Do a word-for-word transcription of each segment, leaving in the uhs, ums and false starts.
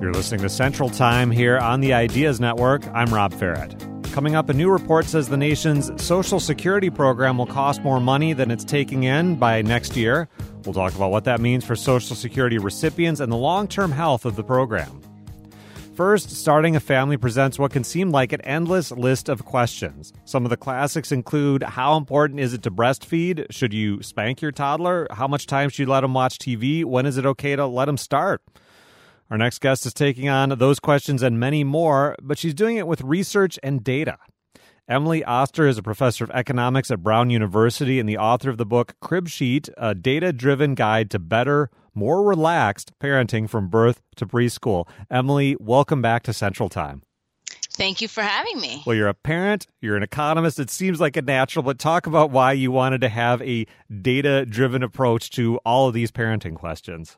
You're listening to Central Time here on the Ideas Network. I'm Rob Farrett. Coming up, a new report says the nation's Social Security program will cost more money than it's taking in by next year. We'll talk about what that means for Social Security recipients and the long-term health of the program. First, Starting a Family presents what can seem like an endless list of questions. Some of the classics include, how important is it to breastfeed? Should you spank your toddler? How much time should you let them watch T V? When is it okay to let them start? Our next guest is taking on those questions and many more, but she's doing it with research and data. Emily Oster is a professor of economics at Brown University and the author of the book Crib Sheet, a data-driven guide to better, more relaxed parenting from birth to preschool. Emily, welcome back to Central Time. Thank you for having me. Well, you're a parent, you're an economist. It seems like a natural, but talk about why you wanted to have a data-driven approach to all of these parenting questions.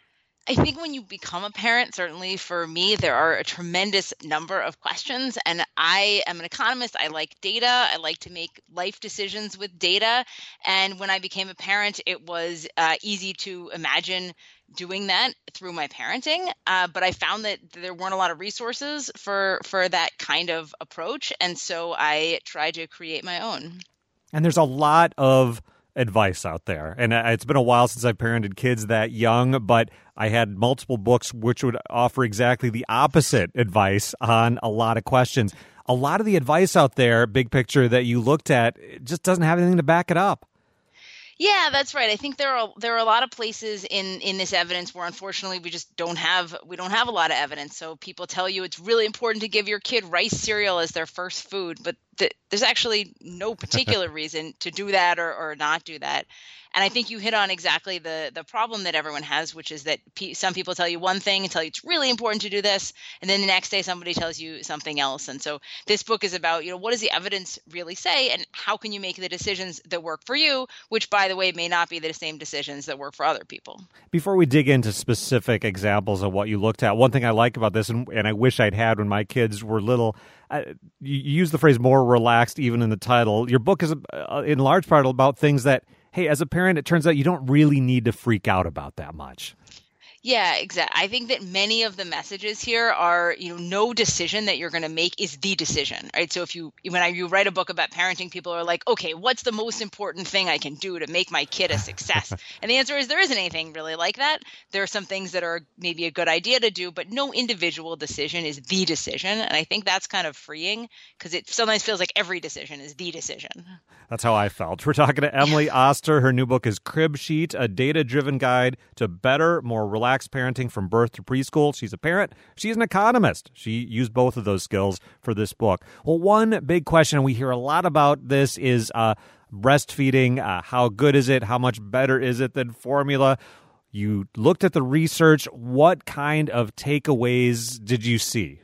I think when you become a parent, certainly for me, there are a tremendous number of questions. And I am an economist. I like data. I like to make life decisions with data. And when I became a parent, it was uh, easy to imagine doing that through my parenting. Uh, but I found that there weren't a lot of resources for, for that kind of approach. And so I tried to create my own. And there's a lot of advice out there. And it's been a while since I've parented kids that young, but I had multiple books which would offer exactly the opposite advice on a lot of questions. A lot of the advice out there, big picture, that you looked at, it just doesn't have anything to back it up. Yeah, that's right. I think there are there are a lot of places in, in this evidence where unfortunately we just don't have we don't have a lot of evidence. So people tell you it's really important to give your kid rice cereal as their first food, but th- there's actually no particular reason to do that or, or not do that. And I think you hit on exactly the the problem that everyone has, which is that pe- some people tell you one thing and tell you it's really important to do this, and then the next day somebody tells you something else. And so this book is about, you know, what does the evidence really say, and how can you make the decisions that work for you, which, by the way, may not be the same decisions that work for other people. Before we dig into specific examples of what you looked at, one thing I like about this, and, and I wish I'd had when my kids were little, uh, you use the phrase more relaxed even in the title. Your book is uh, in large part about things that, hey, as a parent, it turns out you don't really need to freak out about that much. Yeah, exactly. I think that many of the messages here are, you know, no decision that you're going to make is the decision, right? So if you, when I, you write a book about parenting, people are like, okay, what's the most important thing I can do to make my kid a success? And the answer is there isn't anything really like that. There are some things that are maybe a good idea to do, but no individual decision is the decision. And I think that's kind of freeing because it sometimes feels like every decision is the decision. That's how I felt. We're talking to Emily Oster. Her new book is Crib Sheet, a data-driven guide to better, more relaxed parenting from birth to preschool. She's a parent. She's an economist. She used both of those skills for this book. Well, one big question, and we hear a lot about this, is uh, breastfeeding. Uh, how good is it? How much better is it than formula? You looked at the research. What kind of takeaways did you see?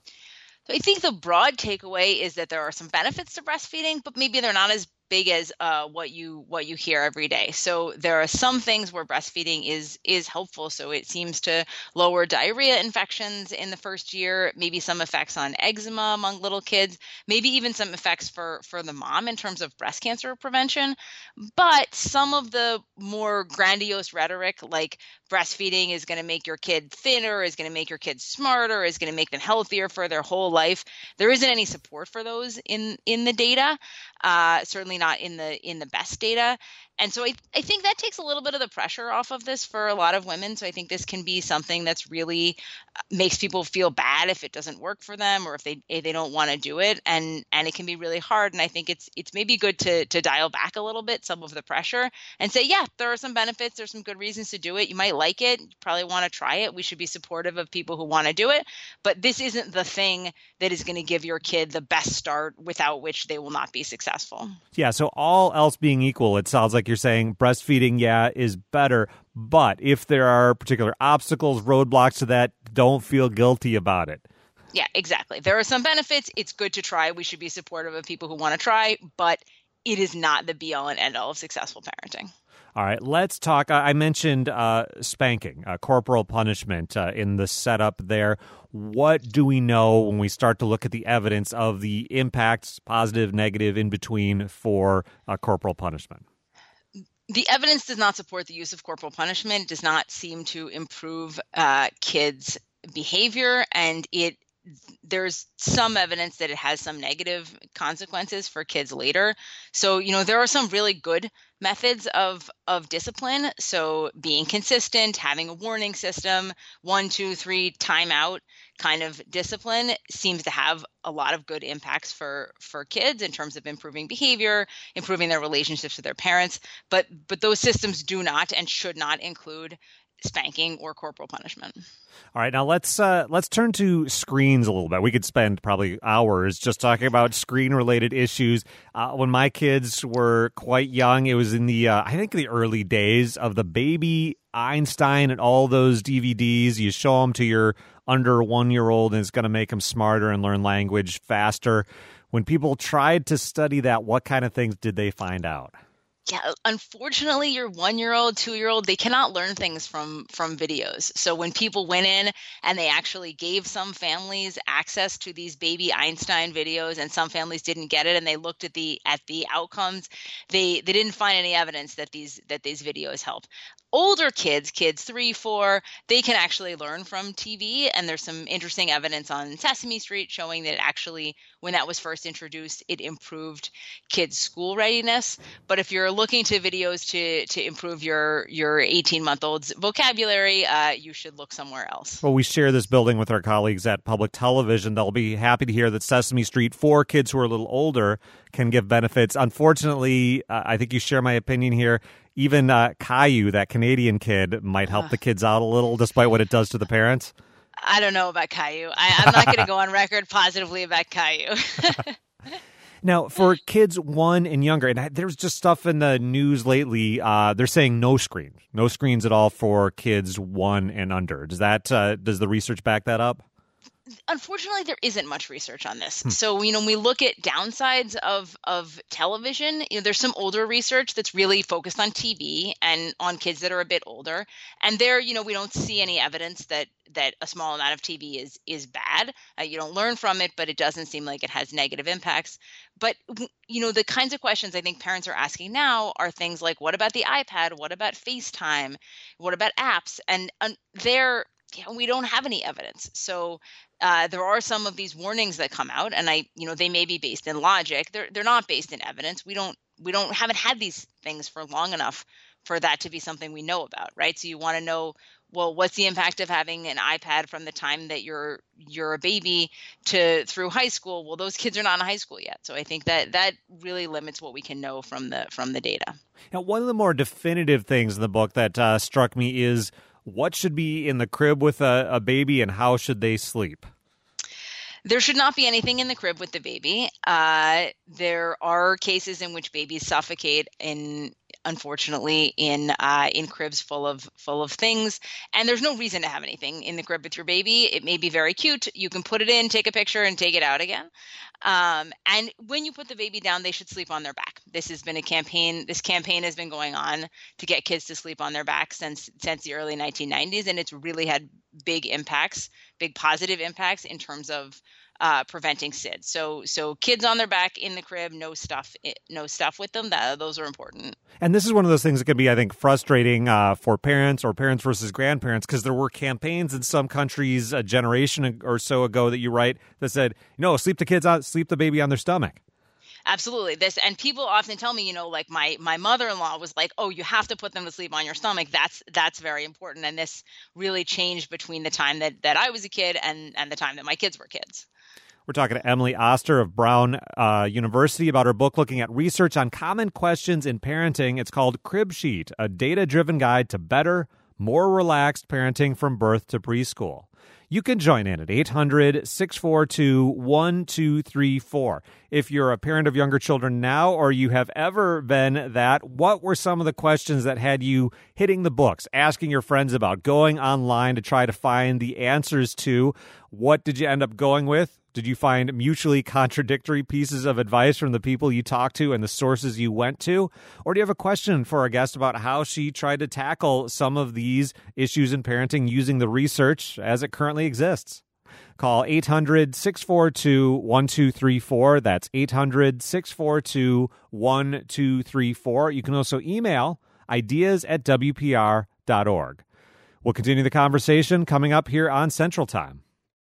I think the broad takeaway is that there are some benefits to breastfeeding, but maybe they're not as big as uh, what you what you hear every day. So there are some things where breastfeeding is is helpful. So it seems to lower diarrhea infections in the first year, maybe some effects on eczema among little kids, maybe even some effects for, for the mom in terms of breast cancer prevention. But some of the more grandiose rhetoric, like breastfeeding is going to make your kid thinner, is going to make your kid smarter, is going to make them healthier for their whole life, there isn't any support for those in, in the data. Uh, certainly not in the in the best data. And so I, I think that takes a little bit of the pressure off of this for a lot of women. So I think this can be something that's really uh, makes people feel bad if it doesn't work for them or if they if they don't want to do it. And and it can be really hard. And I think it's it's maybe good to to dial back a little bit some of the pressure and say, yeah, there are some benefits. There's some good reasons to do it. You might like it. You probably want to try it. We should be supportive of people who want to do it. But this isn't the thing that is going to give your kid the best start without which they will not be successful. Yeah. So all else being equal, it sounds like you're saying breastfeeding, yeah, is better. But if there are particular obstacles, roadblocks to that, don't feel guilty about it. Yeah, exactly. There are some benefits. It's good to try. We should be supportive of people who want to try, but it is not the be all and end all of successful parenting. All right, let's talk. I mentioned uh, spanking, uh, corporal punishment uh, in the setup there. What do we know when we start to look at the evidence of the impacts, positive, negative, in between for uh, corporal punishment? The evidence does not support the use of corporal punishment. It does not seem to improve uh, kids' behavior, and it there's some evidence that it has some negative consequences for kids later. So, you know, there are some really good methods of of discipline. So being consistent, having a warning system, one, two, three, timeout kind of discipline seems to have a lot of good impacts for for kids in terms of improving behavior, improving their relationships with their parents. But but those systems do not and should not include spanking or corporal punishment. All right, now let's uh, let's turn to screens a little bit. We could spend probably hours just talking about screen-related issues. Uh, when my kids were quite young, it was in the uh, I think the early days of the baby Einstein and all those D V Ds. You show them to your under one-year-old, and it's going to make them smarter and learn language faster. When people tried to study that, what kind of things did they find out? Yeah, unfortunately, your one-year-old, two-year-old, they cannot learn things from from videos. So when people went in and they actually gave some families access to these baby Einstein videos, and some families didn't get it, and they looked at the at the outcomes, they they didn't find any evidence that these that these videos help. Older kids, kids three, four, they can actually learn from T V. And there's some interesting evidence on Sesame Street showing that actually, when that was first introduced, it improved kids' school readiness. But if you're looking to videos to to improve your your eighteen-month-old's vocabulary, uh, you should look somewhere else. Well, we share this building with our colleagues at Public Television. They'll be happy to hear that Sesame Street for kids who are a little older can give benefits. Unfortunately, uh, I think you share my opinion here. Even uh, Caillou, that Canadian kid, might help uh, the kids out a little, despite what it does to the parents. I don't know about Caillou. I, I'm not going to go on record positively about Caillou. Now, for kids one and younger, and there's just stuff in the news lately, uh, they're saying no screens, no screens at all for kids one and under. Does that uh, does the research back that up? Unfortunately, there isn't much research on this. Hmm. So, you know, when we look at downsides of of television, you know, there's some older research that's really focused on T V and on kids that are a bit older. And there, you know, we don't see any evidence that that a small amount of T V is is bad. Uh, you don't learn from it, but it doesn't seem like it has negative impacts. But, you know, the kinds of questions I think parents are asking now are things like, what about the iPad? What about FaceTime? What about apps? And uh, they're you know, we don't have any evidence. So uh, there are some of these warnings that come out, and I, you know, they may be based in logic. They're they're not based in evidence. We don't we don't haven't had these things for long enough for that to be something we know about, right? So you want to know, well, what's the impact of having an iPad from the time that you're you're a baby to through high school? Well, those kids are not in high school yet. So I think that that really limits what we can know from the from the data. Now, one of the more definitive things in the book that uh, struck me is what should be in the crib with a, a baby and how should they sleep? There should not be anything in the crib with the baby. Uh, there are cases in which babies suffocate in, unfortunately, in uh, in cribs full of full of things, and there's no reason to have anything in the crib with your baby. It may be very cute. You can put it in, take a picture, and take it out again. Um, and when you put the baby down, they should sleep on their back. This has been a campaign. This campaign has been going on to get kids to sleep on their back since since the early nineteen nineties, and it's really had big impacts, big positive impacts in terms of uh, preventing S I D. So, so kids on their back in the crib, no stuff, no stuff with them. That those are important. And this is one of those things that can be, I think, frustrating uh, for parents or parents versus grandparents, because there were campaigns in some countries a generation or so ago that you write that said, no, sleep the kids on, sleep the baby on their stomach. Absolutely. This, and people often tell me, you know, like my my mother-in-law was like, oh, you have to put them to sleep on your stomach. That's that's very important. And this really changed between the time that, that I was a kid and, and the time that my kids were kids. We're talking to Emily Oster of Brown uh, University about her book looking at research on common questions in parenting. It's called Crib Sheet, a data-driven guide to better, more relaxed parenting from birth to preschool. You can join in at eight hundred, six four two, one two three four. If you're a parent of younger children now, or you have ever been that, what were some of the questions that had you hitting the books, asking your friends about, going online to try to find the answers to? What did you end up going with? Did you find mutually contradictory pieces of advice from the people you talked to and the sources you went to? Or do you have a question for our guest about how she tried to tackle some of these issues in parenting using the research as it currently exists? Call eight hundred, six four two, one two three four. That's eight hundred, six four two, one two three four. You can also email ideas at W P R dot org. We'll continue the conversation coming up here on Central Time.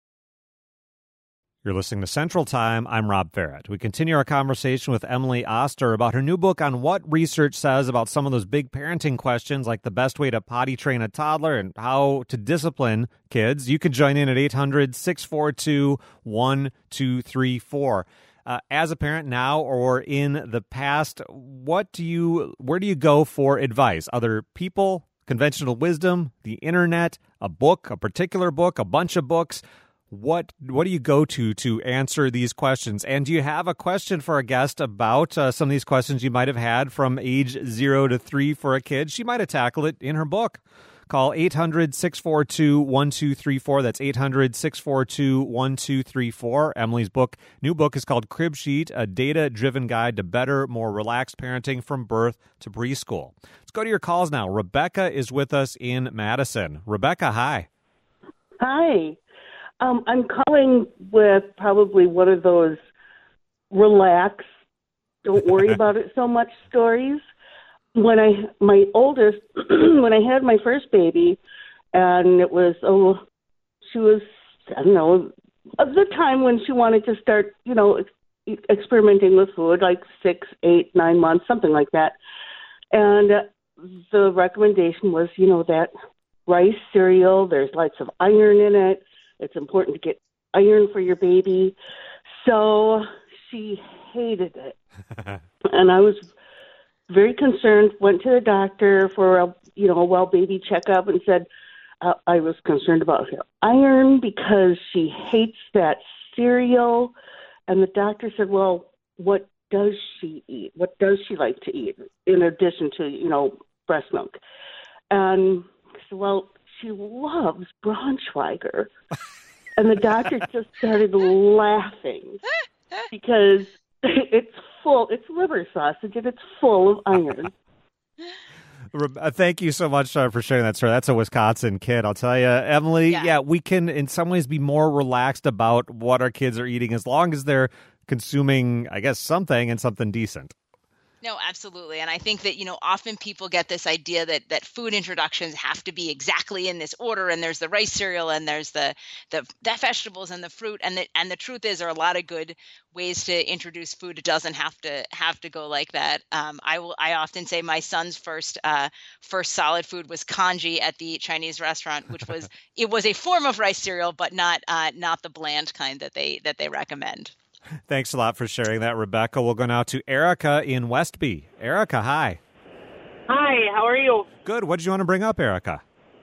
You're listening to Central Time. I'm Rob Ferret. We continue our conversation with Emily Oster about her new book on what research says about some of those big parenting questions, like the best way to potty train a toddler and how to discipline kids. You can join in at eight hundred, six four two, one two three four. Uh, as a parent now or in the past, what do you, where do you go for advice? Other people, conventional wisdom, the internet, a book, a particular book, a bunch of books? What what do you go to to answer these questions? And do you have a question for a guest about uh, some of these questions you might have had from age zero to three for a kid? She might have tackled it in her book. Call eight hundred, six four two, one two three four. That's eight hundred, six four two, one two three four. Emily's book, new book is called Crib Sheet, a data-driven guide to better, more relaxed parenting from birth to preschool. Let's go to your calls now. Rebecca is with us in Madison. Rebecca, hi. Hi. Um, I'm calling with probably one of those relax, don't worry about it so much stories. When I, my oldest, when I had my first baby, and it was, oh, she was, I don't know, of the time when she wanted to start, you know, ex- experimenting with food, like six, eight, nine months, something like that. And uh, the recommendation was, you know, that rice cereal, there's lots of iron in it. It's important to get iron for your baby. So she hated it. And I was very concerned, went to the doctor for a, you know, a well baby checkup and said uh, I was concerned about her iron because she hates that cereal. And the doctor said, well, what does she eat? What does she like to eat in addition to, you know, breast milk? And I said, well, she loves Braunschweiger. And the doctor just started laughing because it's full, it's liver sausage, and it's full of iron. Thank you so much uh, for sharing that story. That's a Wisconsin kid, I'll tell you. Emily, yeah. yeah, we can in some ways be more relaxed about what our kids are eating as long as they're consuming, I guess, something and something decent. No, absolutely. And I think that, you know, often people get this idea that that food introductions have to be exactly in this order. And there's the rice cereal and there's the the, the vegetables and the fruit. And the, and the truth is there are a lot of good ways to introduce food. It doesn't have to have to go like that. Um, I will. I often say my son's first uh, first solid food was congee at the Chinese restaurant, which was it was a form of rice cereal, but not uh, not the bland kind that they that they recommend. Thanks a lot for sharing that, Rebecca. We'll go now to Erica in Westby. Erica, hi. Hi, how are you? Good. What did you want to bring up, Erica?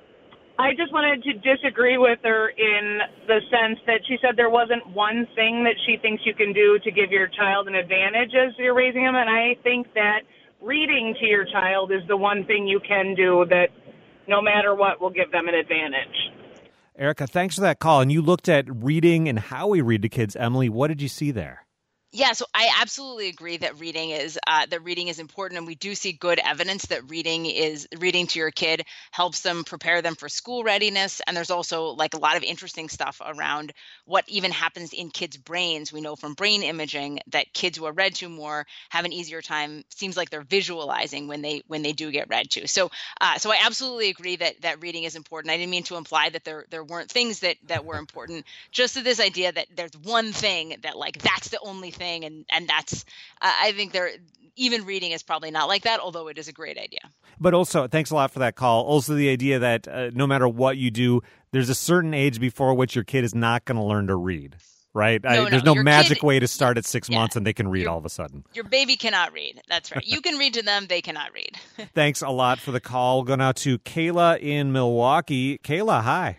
I just wanted to disagree with her in the sense that she said there wasn't one thing that she thinks you can do to give your child an advantage as you're raising him, and I think that reading to your child is the one thing you can do that no matter what will give them an advantage. Erica, thanks for that call. And you looked at reading and how we read to kids. Emily, what did you see there? Yeah, so I absolutely agree that reading is uh, that reading is important, and we do see good evidence that reading is reading to your kid helps them prepare them for school readiness. And there's also like a lot of interesting stuff around what even happens in kids' brains. We know from brain imaging that kids who are read to more have an easier time. Seems like they're visualizing when they when they do get read to. So, uh, so I absolutely agree that that reading is important. I didn't mean to imply that there there weren't things that that were important. Just to this idea that there's one thing that like that's the only thing. And and that's, uh, I think there, even reading is probably not like that, although it is a great idea. But also, thanks a lot for that call. Also, the idea that uh, no matter what you do, there's a certain age before which your kid is not going to learn to read, right? No, I, no, there's no your magic kid, way to start at six yeah, months and they can read your, all of a sudden. Your baby cannot read. That's right. You can read to them. They cannot read. Thanks a lot for the call. We'll go now to Kayla in Milwaukee. Kayla, hi.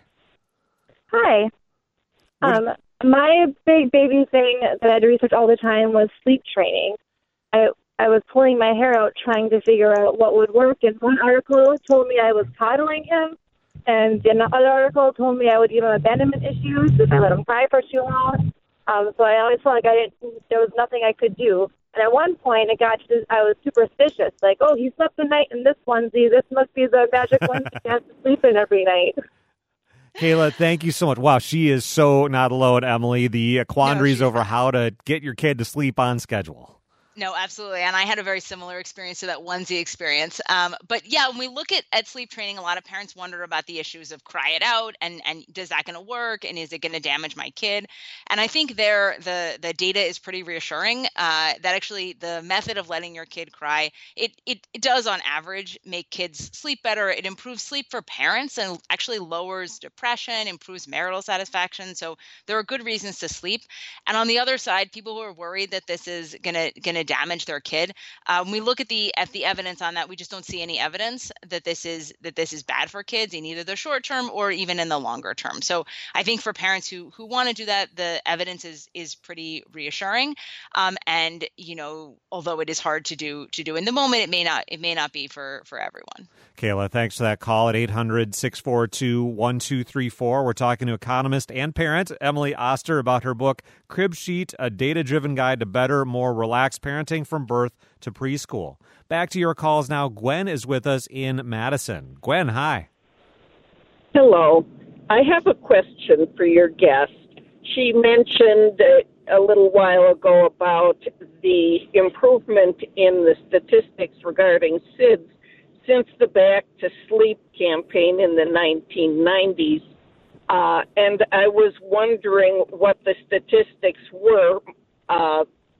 Hi. What, um. My big baby thing that I had to research all the time was sleep training. I I was pulling my hair out trying to figure out what would work, and one article told me I was coddling him, and another article told me I would give him abandonment issues if I let him cry for too long. Um, so I always felt like I didn't. There was nothing I could do. And at one point, it got to I was superstitious, like, oh, he slept the night in this onesie. This must be the magic onesie he has to sleep in every night. Kayla, thank you so much. Wow, she is so not alone, Emily. The quandaries no, over not. how to get your kid to sleep on schedule. No, absolutely. And I had a very similar experience to that onesie experience. Um, but yeah, when we look at, at sleep training, a lot of parents wonder about the issues of cry it out and, and does that going to work? And is it going to damage my kid? And I think there, the, the data is pretty reassuring uh, that actually the method of letting your kid cry, it, it, it does on average make kids sleep better. It improves sleep for parents and actually lowers depression, improves marital satisfaction. So there are good reasons to sleep. And on the other side, people who are worried that this is going to going to damage their kid. Uh, when we look at the at the evidence on that, we just don't see any evidence that this is that this is bad for kids in either the short term or even in the longer term. So I think for parents who who want to do that, the evidence is is pretty reassuring. Um, and you know, although it is hard to do to do in the moment, it may not it may not be for for everyone. Kayla, thanks for that call at eight hundred, six four two, one two three four. We're talking to economist and parent Emily Oster about her book, Crib Sheet, A Data-Driven Guide to Better, More Relaxed Parenting from Birth to Preschool. Back to your calls now. Gwen is with us in Madison. Gwen, hi. Hello. I have a question for your guest. She mentioned a little while ago about the improvement in the statistics regarding S I D S since the Back to Sleep campaign in the nineteen nineties. Uh, and I was wondering what the statistics were. Uh,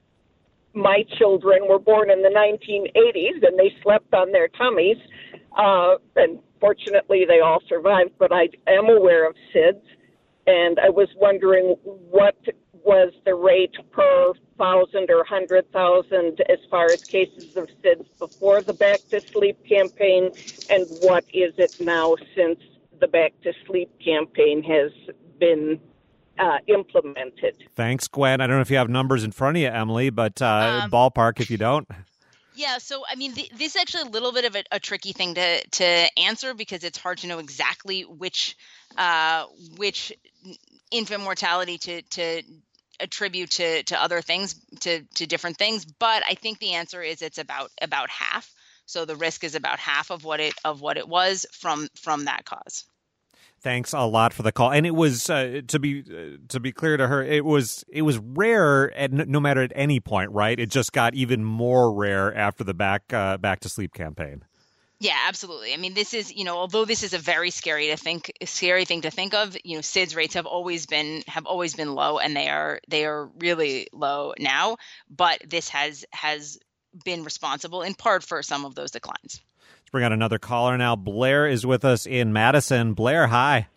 my children were born in the nineteen eighties, and they slept on their tummies. Uh, and fortunately, they all survived, but I am aware of S I D S. And I was wondering what was the rate per thousand or hundred thousand as far as cases of S I D S before the Back to Sleep campaign, and what is it now since the Back to Sleep campaign has been uh, implemented. Thanks, Gwen. I don't know if you have numbers in front of you, Emily, but uh, Um, ballpark if you don't. Yeah, so I mean, th- this is actually a little bit of a, a tricky thing to to answer because it's hard to know exactly which uh, which infant mortality to to attribute to to other things to to different things. But I think the answer is it's about about half. So the risk is about half of what it of what it was from from that cause. Thanks a lot for the call. And it was uh, to be uh, to be clear to her, it was it was rare at n- no matter at any point, right? It just got even more rare after the back uh, back to sleep campaign. Yeah, absolutely. I mean, this is, you know, although this is a very scary to think, scary thing to think of, you know, S I D S rates have always been have always been low, and they are they are really low now. But this has has been responsible in part for some of those declines. Let's bring out another caller now. Blair is with us in Madison. Blair, hi.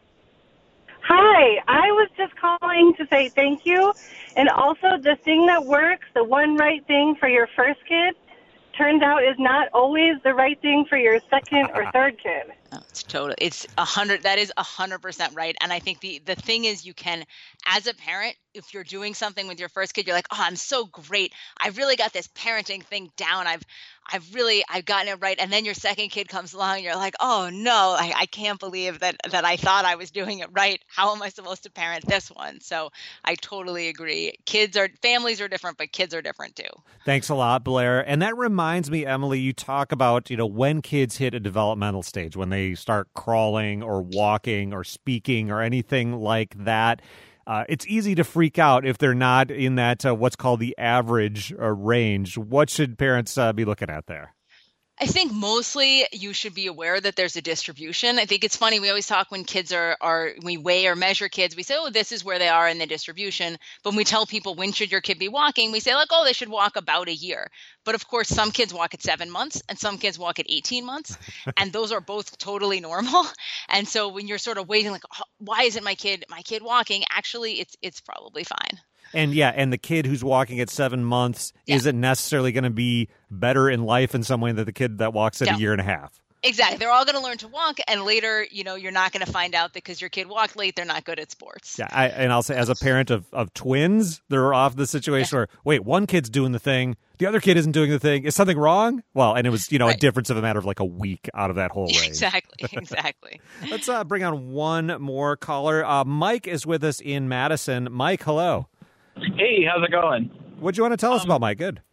Hi, I was just calling to say thank you. And also the thing that works, the one right thing for your first kid, turns out is not always the right thing for your second or third kid. Oh, it's totally, it's a hundred, that is a hundred percent right. And I think the, the thing is you can, as a parent, if you're doing something with your first kid, you're like, oh, I'm so great. I really got this parenting thing down. I've, I've really, I've gotten it right. And then your second kid comes along and you're like, oh no, I, I can't believe that, that I thought I was doing it right. How am I supposed to parent this one? So I totally agree. Kids are, families are different, but kids are different too. Thanks a lot, Blair. And that reminds me, Emily, you talk about, you know, when kids hit a developmental stage, when they start crawling or walking or speaking or anything like that. Uh, it's easy to freak out if they're not in that uh, what's called the average uh, range. What should parents uh, be looking at there? I think mostly you should be aware that there's a distribution. I think it's funny. We always talk when kids are, are we weigh or measure kids. We say, oh, this is where they are in the distribution. But when we tell people when should your kid be walking, we say like, oh, they should walk about a year. But of course, some kids walk at seven months and some kids walk at eighteen months. And those are both totally normal. And so when you're sort of waiting like, oh, why isn't my kid, my kid walking? Actually, it's it's probably fine. And yeah, and the kid who's walking at seven months yeah. isn't necessarily going to be better in life in some way than the kid that walks at yeah. a year and a half. Exactly. They're all going to learn to walk, and later, you know, you're not going to find out that because your kid walked late, they're not good at sports. Yeah, I, and I'll say as a parent of, of twins, they're off the situation yeah. where, wait, one kid's doing the thing, the other kid isn't doing the thing. Is something wrong? Well, and it was, you know, right. a difference of a matter of like a week out of that whole range. Exactly, exactly. Let's uh, bring on one more caller. Uh, Mike is with us in Madison. Mike, hello. Hey, how's it going? What do you want to tell us um, about, Mike? Good.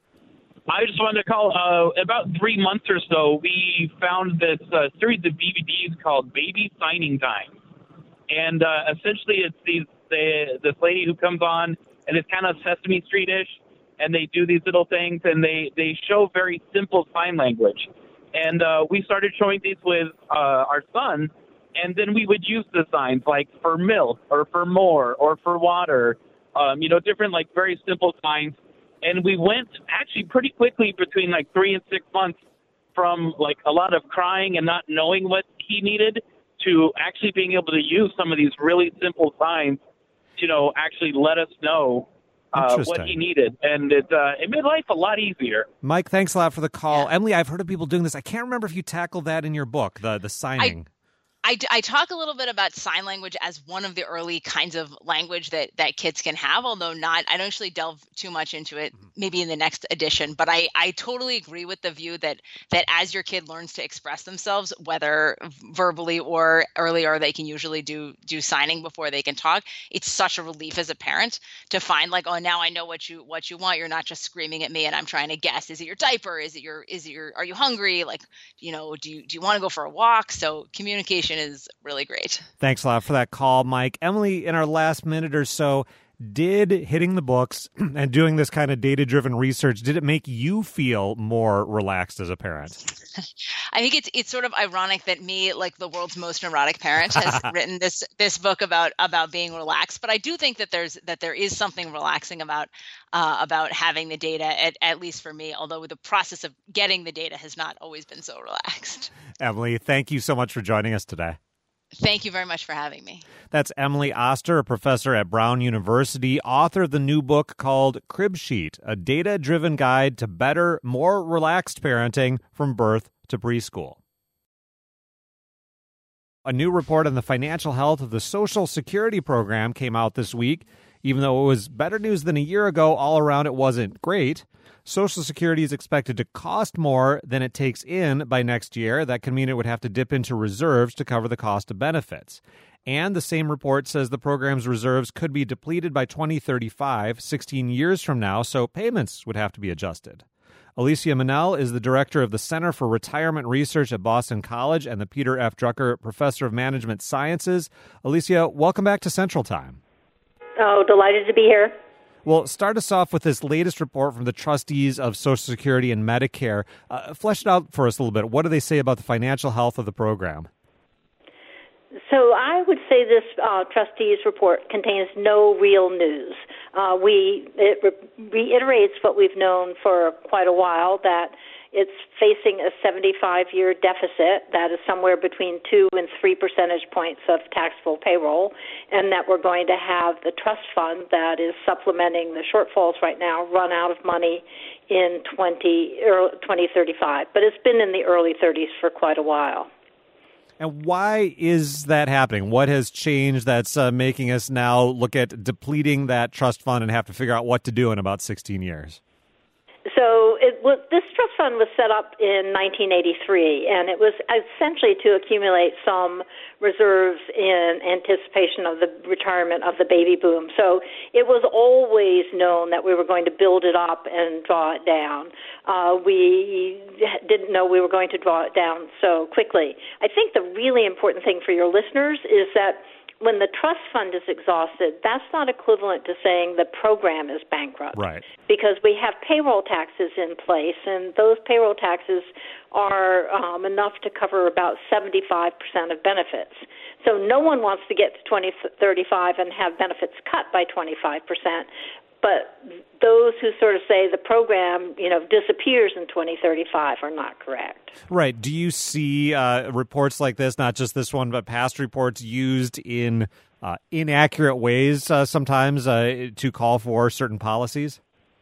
I just wanted to call. Uh, about three months or so, we found this uh, series of D V Ds called Baby Signing Time. And uh, essentially it's these the, this lady who comes on, and it's kind of Sesame Street-ish, and they do these little things, and they, they show very simple sign language. And uh, we started showing these with uh, our son, and then we would use the signs like for milk or for more or for water, um, you know, different like very simple signs. And we went actually pretty quickly between like three and six months from like a lot of crying and not knowing what he needed to actually being able to use some of these really simple signs, you know, actually let us know Uh, what he needed, and it uh, it made life a lot easier. Mike, thanks a lot for the call. Yeah. Emily, I've heard of people doing this. I can't remember if you tackled that in your book, the the signing. I, I, I talk a little bit about sign language as one of the early kinds of language that, that kids can have, although not, I don't actually delve too much into it, maybe in the next edition. But I, I totally agree with the view that that as your kid learns to express themselves, whether verbally or earlier, they can usually do do signing before they can talk. It's such a relief as a parent to find like, oh, now I know what you what you want. You're not just screaming at me and I'm trying to guess. Is it your diaper? Is it your is it your are you hungry? Like, you know, do you do you want to go for a walk? So communication is really great. Thanks a lot for that call, Mike. Emily, in our last minute or so, did hitting the books and doing this kind of data-driven research, did it make you feel more relaxed as a parent? I think it's it's sort of ironic that me, like the world's most neurotic parent, has written this this book about about being relaxed. But I do think that there's that there is something relaxing about uh, about having the data, at, at least for me, although the process of getting the data has not always been so relaxed. Emily, thank you so much for joining us today. Thank you very much for having me. That's Emily Oster, a professor at Brown University, author of the new book called Crib Sheet, a data-driven guide to better, more relaxed parenting from birth to preschool. A new report on the financial health of the Social Security program came out this week. Even though it was better news than a year ago, all around it wasn't great. Social Security is expected to cost more than it takes in by next year. That can mean it would have to dip into reserves to cover the cost of benefits. And the same report says the program's reserves could be depleted by twenty thirty-five, sixteen years from now, so payments would have to be adjusted. Alicia Manel is the director of the Center for Retirement Research at Boston College and the Peter F. Drucker Professor of Management Sciences. Alicia, welcome back to Central Time. Oh, delighted to be here. Well, start us off with this latest report from the trustees of Social Security and Medicare. Uh, flesh it out for us a little bit. What do they say about the financial health of the program? So I would say this uh, trustees report contains no real news. Uh, we it re- reiterates what we've known for quite a while, that it's facing a seventy-five-year deficit that is somewhere between two and three percentage points of taxable payroll, and that we're going to have the trust fund that is supplementing the shortfalls right now run out of money in twenty thirty-five. But it's been in the early thirties for quite a while. And why is that happening? What has changed that's uh, making us now look at depleting that trust fund and have to figure out what to do in about sixteen years? So it was, this trust fund was set up in nineteen eighty-three, and it was essentially to accumulate some reserves in anticipation of the retirement of the baby boom. So it was always known that we were going to build it up and draw it down. Uh, we didn't know we were going to draw it down so quickly. I think the really important thing for your listeners is that when the trust fund is exhausted, that's not equivalent to saying the program is bankrupt. Right. Because we have payroll taxes in place, and those payroll taxes are um, enough to cover about seventy-five percent of benefits. So no one wants to get to twenty thirty-five and have benefits cut by twenty-five percent. But those who sort of say the program, you know, disappears in twenty thirty-five are not correct. Right. Do you see uh, reports like this, not just this one, but past reports used in uh, inaccurate ways uh, sometimes uh, to call for certain policies?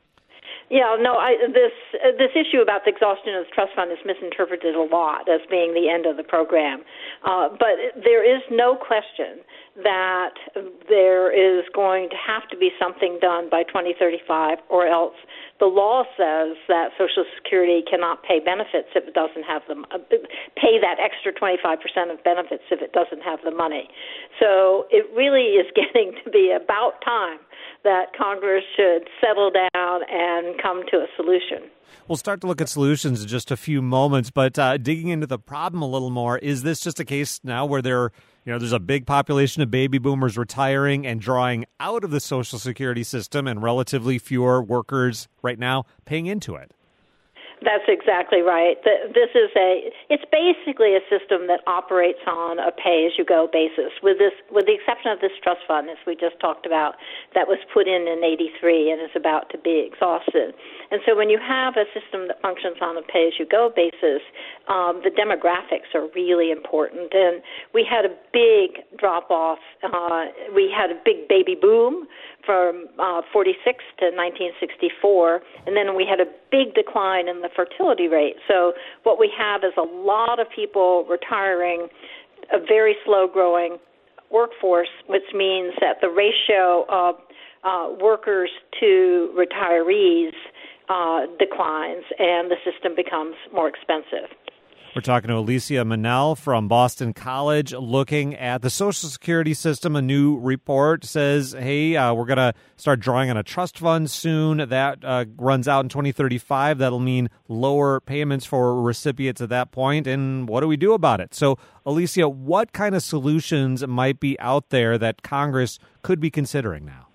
Yeah, no, I, this uh, this issue about the exhaustion of the trust fund is misinterpreted a lot as being the end of the program. Uh, but there is no question that there is going to have to be something done by twenty thirty-five, or else the law says that Social Security cannot pay benefits if it doesn't have them, uh, pay that extra twenty-five percent of benefits if it doesn't have the money. So it really is getting to be about time that Congress should settle down and come to a solution. We'll start to look at solutions in just a few moments, but uh, digging into the problem a little more, is this just a case now where there You know, there's a big population of baby boomers retiring and drawing out of the Social Security system, and relatively fewer workers right now paying into it. That's exactly right. This is a, it's basically a system that operates on a pay-as-you-go basis, with this, with the exception of this trust fund, as we just talked about, that was put in in eighty-three and is about to be exhausted. And so when you have a system that functions on a pay-as-you-go basis, um, the demographics are really important. And we had a big drop-off. Uh, we had a big baby boom from uh, forty-six to nineteen sixty-four, and then we had a big decline in the fertility rate. So what we have is a lot of people retiring, a very slow-growing workforce, which means that the ratio of uh, workers to retirees uh, declines, and the system becomes more expensive. We're talking to Alicia Manel from Boston College, looking at the Social Security system. A new report says, hey, uh, we're going to start drawing on a trust fund soon. That uh, runs out in twenty thirty-five. That'll mean lower payments for recipients at that point. And what do we do about it? So, Alicia, what kind of solutions might be out there that Congress could be considering now?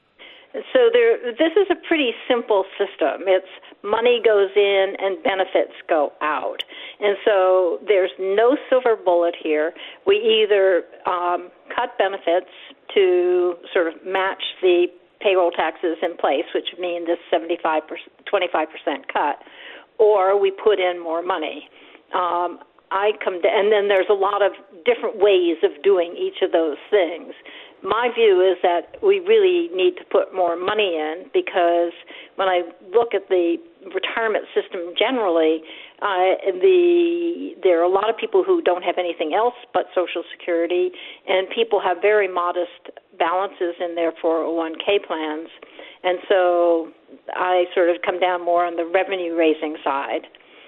So there, this is a pretty simple system. It's money goes in and benefits go out. And so there's no silver bullet here. We either um, cut benefits to sort of match the payroll taxes in place, which mean this seventy-five percent, twenty-five percent cut, or we put in more money. Um, I come to, and then there's a lot of different ways of doing each of those things. My view is that we really need to put more money in, because when I look at the retirement system generally, uh, the there are a lot of people who don't have anything else but Social Security, and people have very modest balances in their four oh one k plans. And so I sort of come down more on the revenue-raising side.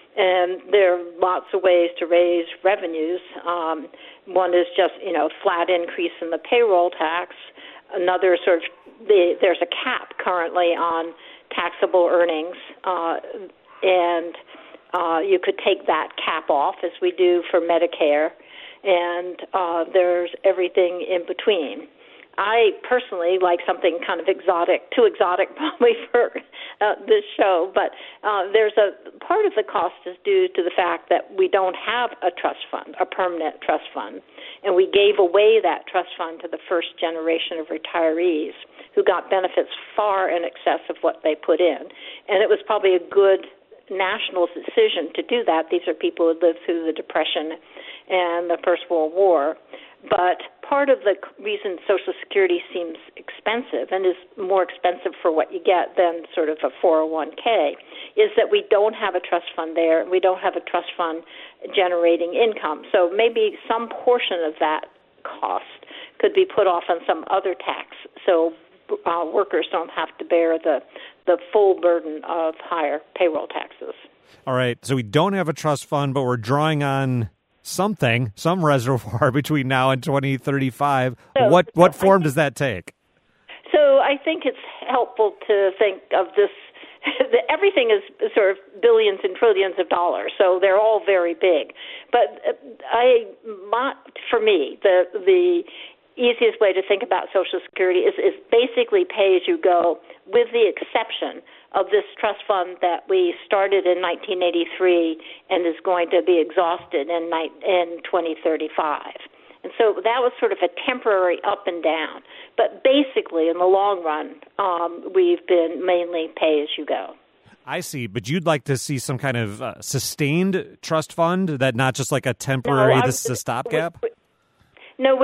And there are lots of ways to raise revenues. Um, one is just, you know, flat increase in the payroll tax. Another sort of, the, there's a cap currently on taxable earnings, uh, and uh, you could take that cap off, as we do for Medicare, and uh, there's everything in between. I personally like something kind of exotic, too exotic probably for uh, this show, but uh, there's a part of the cost is due to the fact that we don't have a trust fund, a permanent trust fund, and we gave away that trust fund to the first generation of retirees who got benefits far in excess of what they put in. And it was probably a good national decision to do that. These are people who lived through the Depression and the First World War. But part of the reason Social Security seems expensive and is more expensive for what you get than sort of a four oh one k is that we don't have a trust fund there. We don't have a trust fund generating income. So maybe some portion of that cost could be put off on some other tax, so uh, workers don't have to bear the, the full burden of higher payroll taxes. All right, so we don't have a trust fund, but we're drawing on something, some reservoir between now and twenty thirty-five. So, what what so form think, does that take? So I think it's helpful to think of this. Everything is sort of billions and trillions of dollars, so they're all very big. But I, my, for me, the the easiest way to think about Social Security is, is basically pay as you go, with the exception of this trust fund that we started in nineteen eighty-three and is going to be exhausted in, in twenty thirty-five. And so that was sort of a temporary up and down. But basically, in the long run, um, we've been mainly pay as you go. I see, but you'd like to see some kind of uh, sustained trust fund, that not just like a temporary, no, this is a stopgap? We, we, no, we,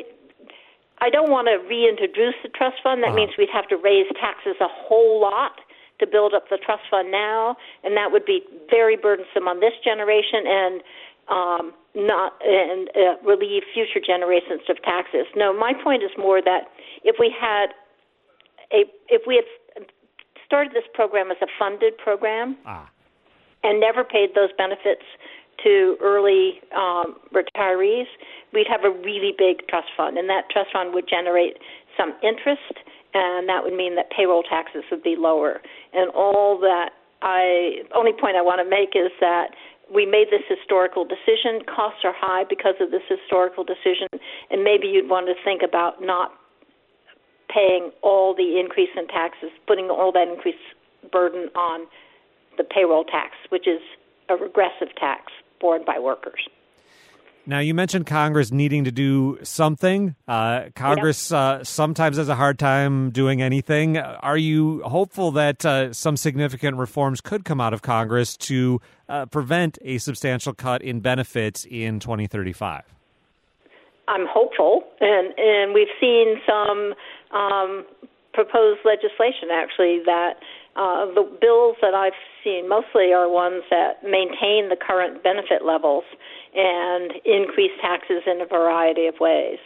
I don't want to reintroduce the trust fund. That uh-huh. means we'd have to raise taxes a whole lot to build up the trust fund now, and that would be very burdensome on this generation and um, not and uh, relieve future generations of taxes. No, my point is more that if we had a if we had started this program as a funded program ah. and never paid those benefits to early um, retirees, we'd have a really big trust fund, and that trust fund would generate some interest, and that would mean that payroll taxes would be lower. And all that I only point I want to make is that we made this historical decision. Costs are high because of this historical decision, and maybe you'd want to think about not paying all the increase in taxes, putting all that increased burden on the payroll tax, which is a regressive tax borne by workers. Now, you mentioned Congress needing to do something. Uh, Congress yep. uh, sometimes has a hard time doing anything. Are you hopeful that uh, some significant reforms could come out of Congress to uh, prevent a substantial cut in benefits in twenty thirty-five? I'm hopeful, and, and we've seen some um, proposed legislation, actually, that uh, the bills that I've seen mostly are ones that maintain the current benefit levels and increase taxes in a variety of ways.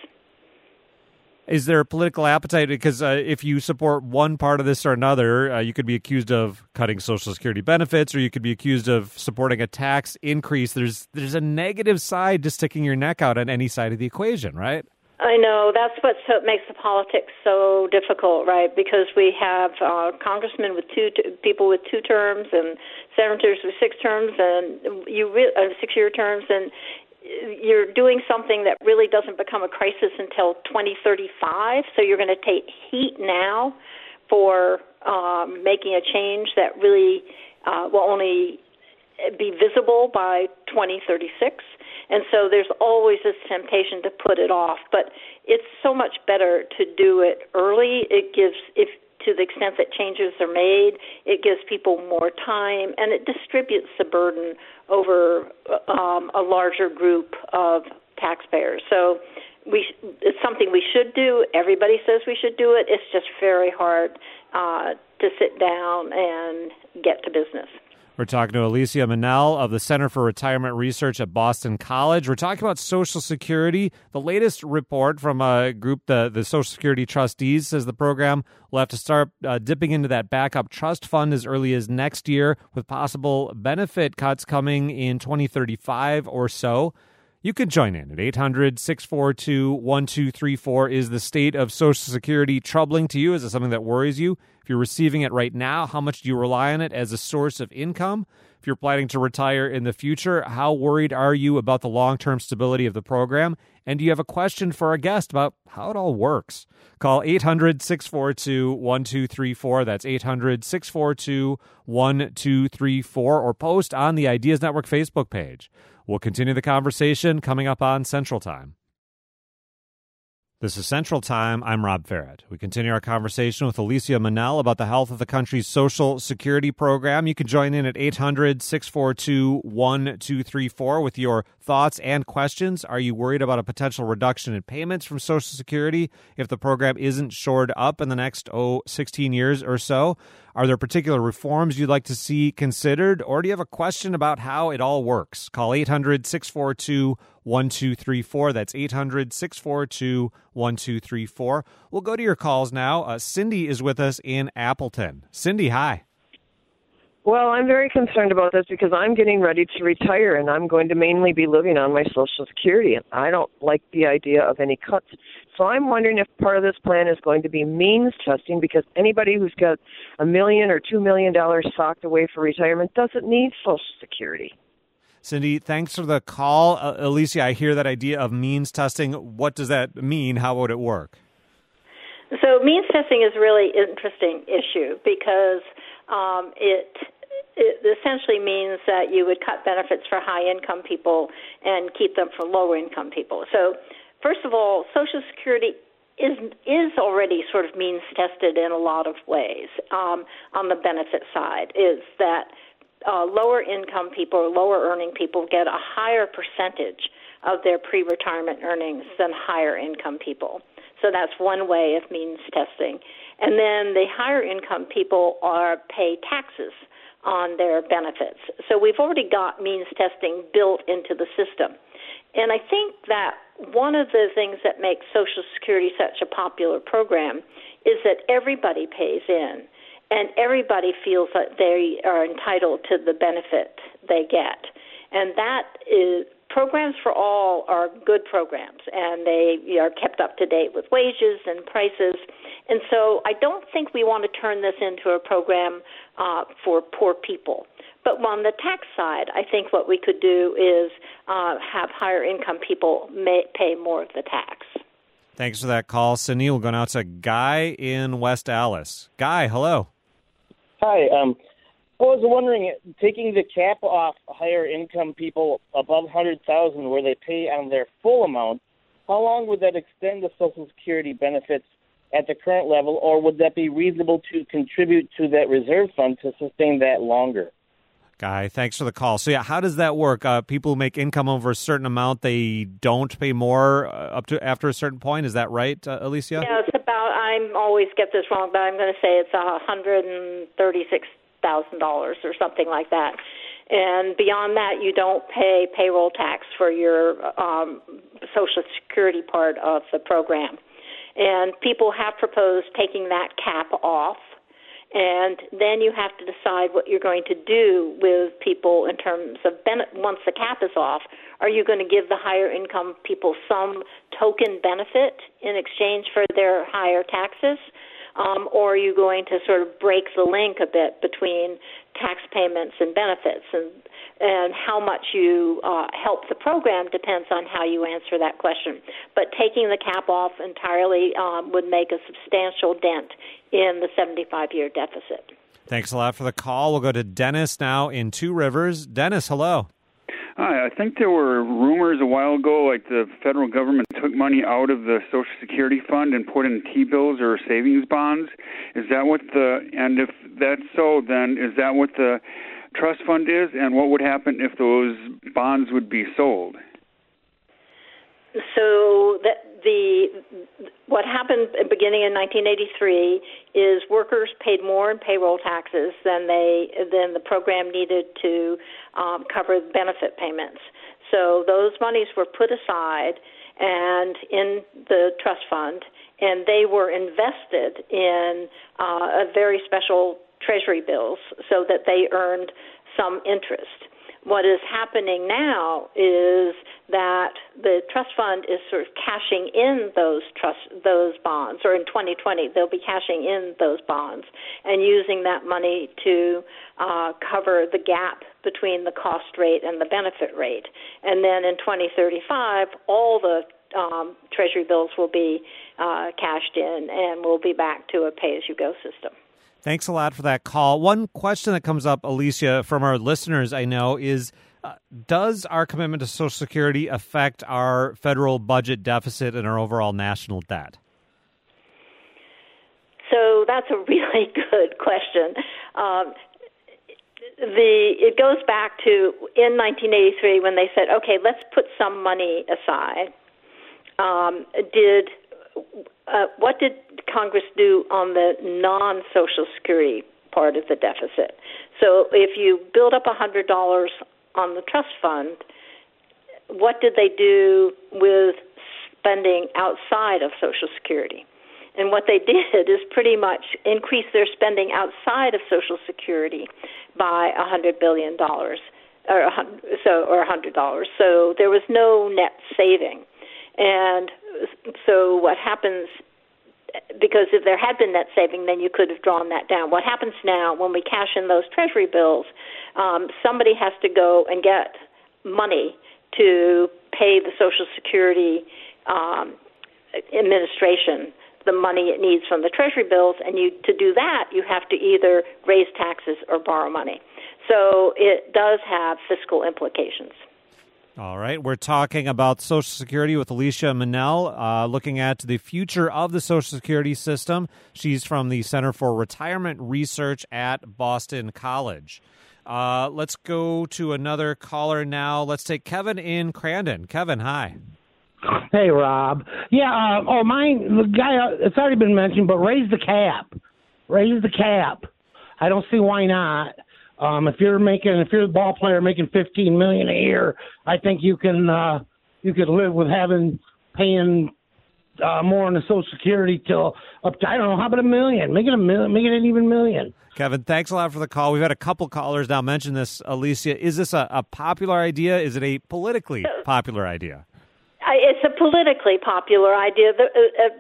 Is there a political appetite? Because uh, if you support one part of this or another, uh, you could be accused of cutting Social Security benefits, or you could be accused of supporting a tax increase. There's there's a negative side to sticking your neck out on any side of the equation, right? I know. That's what so makes the politics so difficult, right? Because we have uh, congressmen with two, t- people with two terms, and senators with six terms, and you re- uh, six-year terms, and you're doing something that really doesn't become a crisis until twenty thirty-five. So you're going to take heat now for um, making a change that really uh, will only be visible by twenty thirty-six. And so there's always this temptation to put it off. But it's so much better to do it early. It gives, if to the extent that changes are made, it gives people more time, and it distributes the burden over um, a larger group of taxpayers. So we, it's something we should do. Everybody says we should do it. It's just very hard uh, to sit down and get to business. We're talking to Alicia Manel of the Center for Retirement Research at Boston College. We're talking about Social Security. The latest report from a group, the, the Social Security Trustees, says the program will have to start uh, dipping into that backup trust fund as early as next year, with possible benefit cuts coming in twenty thirty-five or so. You can join in at eight hundred, six four two, one two three four. Is the state of Social Security troubling to you? Is it something that worries you? If you're receiving it right now, how much do you rely on it as a source of income? If you're planning to retire in the future, how worried are you about the long-term stability of the program? And do you have a question for our guest about how it all works? Call eight hundred, six four two, one two three four. That's eight hundred, six four two, one two three four. Or post on the Ideas Network Facebook page. We'll continue the conversation coming up on Central Time. This is Central Time. I'm Rob Ferret. We continue our conversation with Alicia Manel about the health of the country's Social Security program. You can join in at eight hundred, six four two, one two three four with your thoughts and questions. Are you worried about a potential reduction in payments from Social Security if the program isn't shored up in the next, oh, sixteen years or so? Are there particular reforms you'd like to see considered, or do you have a question about how it all works? Call eight hundred, six four two, one two three four. That's eight hundred, six four two, one two three four. We'll go to your calls now. Uh, Cindy is with us in Appleton. Cindy, hi. Well, I'm very concerned about this because I'm getting ready to retire, and I'm going to mainly be living on my Social Security, and I don't like the idea of any cuts. So I'm wondering if part of this plan is going to be means testing, because anybody who's got a million or two million dollars socked away for retirement doesn't need Social Security. Cindy, thanks for the call. Uh, Alicia, I hear that idea of means testing. What does that mean? How would it work? So means testing is a really interesting issue because um, it it essentially means that you would cut benefits for high-income people and keep them for lower-income people. So first of all, Social Security is is already sort of means tested in a lot of ways. Um, on the benefit side is that uh, lower-income people or lower-earning people get a higher percentage of their pre-retirement earnings than higher-income people. So that's one way of means testing. And then the higher-income people are pay taxes on their benefits. So we've already got means testing built into the system. And I think that one of the things that makes Social Security such a popular program is that everybody pays in, and everybody feels that they are entitled to the benefit they get. And that is, programs for all are good programs, and they are kept up to date with wages and prices. And so I don't think we want to turn this into a program uh, for poor people. But on the tax side, I think what we could do is uh, have higher income people may pay more of the tax. Thanks for that call, Cindy. We'll go now to Guy in West Allis. Guy, hello. Hi. Um, I was wondering, taking the cap off higher income people above one hundred thousand dollars where they pay on their full amount, how long would that extend the Social Security benefits at the current level, or would that be reasonable to contribute to that reserve fund to sustain that longer? Guy, thanks for the call. So, yeah, how does that work? Uh, people who make income over a certain amount, they don't pay more uh, up to after a certain point. Is that right, uh, Alicia? Yeah, it's about, I always get this wrong, but I'm going to say it's one hundred thirty-six thousand dollars or something like that. And beyond that, you don't pay payroll tax for your um, Social Security part of the program. And people have proposed taking that cap off. And then you have to decide what you're going to do with people in terms of benefit. Once the cap is off, are you going to give the higher income people some token benefit in exchange for their higher taxes? Um, or are you going to sort of break the link a bit between tax payments and benefits? And, and how much you uh, help the program depends on how you answer that question. But taking the cap off entirely um, would make a substantial dent in the seventy-five year deficit. Thanks a lot for the call. We'll go to Dennis now in Two Rivers. Dennis, hello. Hi, I think there were rumors a while ago like the federal government took money out of the Social Security fund and put in T-bills or savings bonds. Is that what the, and if that's so, then is that what the trust fund is, and what would happen if those bonds would be sold? So that the what happened beginning in nineteen eighty-three is workers paid more in payroll taxes than they than the program needed to um, cover benefit payments. So those monies were put aside and in the trust fund, and they were invested in uh, a very special treasury bills so that they earned some interest. What is happening now is that the trust fund is sort of cashing in those trust those bonds, or in twenty twenty they'll be cashing in those bonds and using that money to uh, cover the gap between the cost rate and the benefit rate. And then in twenty thirty-five, all the um, treasury bills will be uh, cashed in, and we'll be back to a pay-as-you-go system. Thanks a lot for that call. One question that comes up, Alicia, from our listeners, I know, is uh, does our commitment to Social Security affect our federal budget deficit and our overall national debt? So that's a really good question. Um, the it goes back to in nineteen eighty-three when they said, okay, let's put some money aside. Um, did uh, what did Congress do on the non-Social Security part of the deficit? So if you build up one hundred dollars on the trust fund, what did they do with spending outside of Social Security? And what they did is pretty much increase their spending outside of Social Security by one hundred billion dollars, or so, or one hundred dollars. So there was no net saving. And so what happens, because if there had been net saving, then you could have drawn that down. What happens now when we cash in those treasury bills, um, somebody has to go and get money to pay the Social Security um, administration the money it needs from the treasury bills, and you to do that, you have to either raise taxes or borrow money. So it does have fiscal implications. All right. We're talking about Social Security with Alicia Manel, uh, looking at the future of the Social Security system. She's from the Center for Retirement Research at Boston College. Uh, let's go to another caller now. Let's take Kevin in Crandon. Kevin, hi. Hey, Rob. Yeah, uh, oh, mine, the guy, uh, it's already been mentioned, but raise the cap. Raise the cap. I don't see why not. Um, if you're making, if you're a ball player making fifteen million dollars a year, I think you can, uh, you could live with having, paying uh, more on the Social Security till up to, I don't know, how about a million? Make it a million, make it an even million. Kevin, thanks a lot for the call. We've had a couple callers now mention this, Alicia. Is this a, a popular idea? Is it a politically popular idea? It's a politically popular idea, but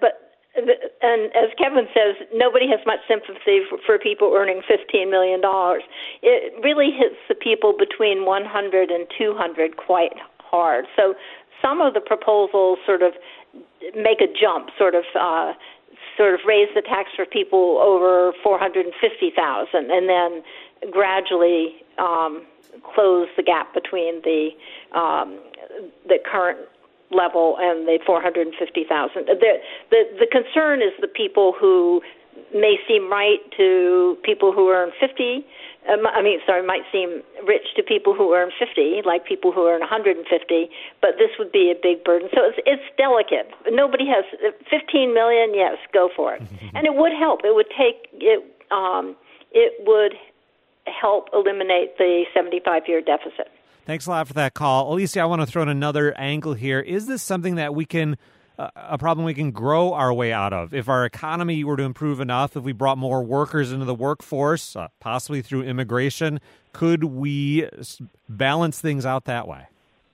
and as Kevin says, nobody has much sympathy for, for people earning fifteen million dollars. It really hits the people between one hundred and two hundred quite hard. So some of the proposals sort of make a jump, sort of uh, sort of raise the tax for people over four hundred fifty thousand, and then gradually um, close the gap between the um, the current level and the four hundred fifty thousand. The, the the concern is the people who may seem right to people who earn fifty. Um, I mean, sorry, might seem rich to people who earn fifty, like people who earn one hundred fifty. But this would be a big burden. So it's it's delicate. Nobody has fifteen million. Yes, go for it. And it would help. It would take it. Um, it would help eliminate the seventy-five year deficit. Thanks a lot for that call. Alicia, I want to throw in another angle here. Is this something that we can, uh, a problem we can grow our way out of? If our economy were to improve enough, if we brought more workers into the workforce, uh, possibly through immigration, could we balance things out that way?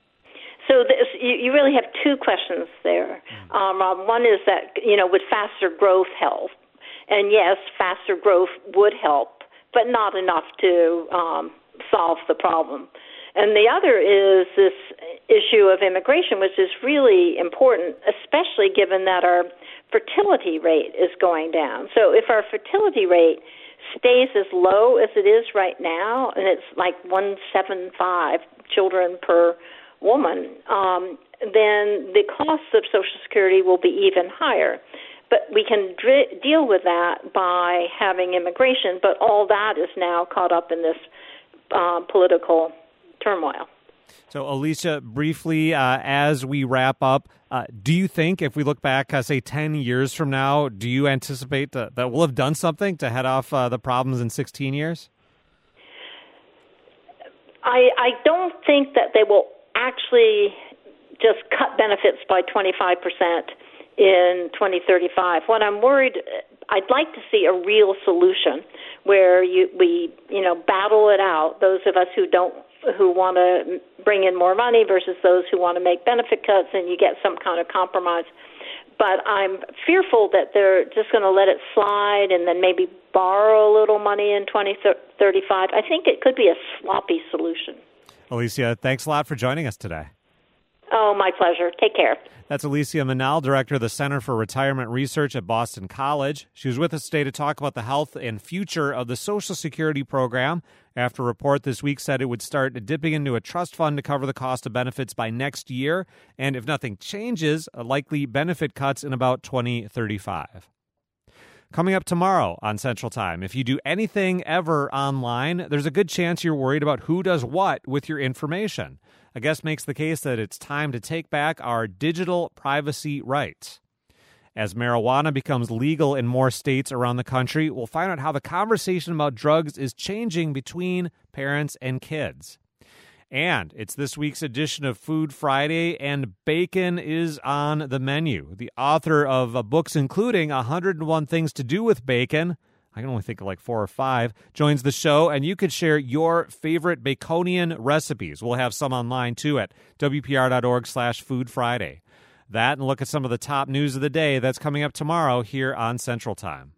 So this, you, you really have two questions there, um, Rob. One is that, you know, would faster growth help? And yes, faster growth would help, but not enough to um, solve the problem. And the other is this issue of immigration, which is really important, especially given that our fertility rate is going down. So if our fertility rate stays as low as it is right now, and it's like one point seven five children per woman, um, then the costs of Social Security will be even higher. But we can dr- deal with that by having immigration, but all that is now caught up in this uh, political turmoil. So, Alicia, briefly, uh, as we wrap up, uh, do you think if we look back, uh, say, ten years from now, do you anticipate that, that we'll have done something to head off uh, the problems in sixteen years? I, I don't think that they will actually just cut benefits by twenty-five percent in twenty thirty-five. What I'm worried, I'd like to see a real solution where you, we, you know, battle it out, those of us who don't who want to bring in more money versus those who want to make benefit cuts, and you get some kind of compromise. But I'm fearful that they're just going to let it slide and then maybe borrow a little money in twenty thirty-five. I think it could be a sloppy solution. Alicia, thanks a lot for joining us today. Oh, my pleasure. Take care. That's Alicia Menahl, Director of the Center for Retirement Research at Boston College. She was with us today to talk about the health and future of the Social Security program after a report this week said it would start dipping into a trust fund to cover the cost of benefits by next year, and if nothing changes, likely benefit cuts in about twenty thirty-five. Coming up tomorrow on Central Time, if you do anything ever online, there's a good chance you're worried about who does what with your information. A guest makes the case that it's time to take back our digital privacy rights. As marijuana becomes legal in more states around the country, we'll find out how the conversation about drugs is changing between parents and kids. And it's this week's edition of Food Friday, and bacon is on the menu. The author of uh, books including one hundred one Things to Do with Bacon, I can only think of like four or five, joins the show, and you could share your favorite Baconian recipes. We'll have some online, too, at W P R dot org slash Food Friday. That and look at some of the top news of the day that's coming up tomorrow here on Central Time.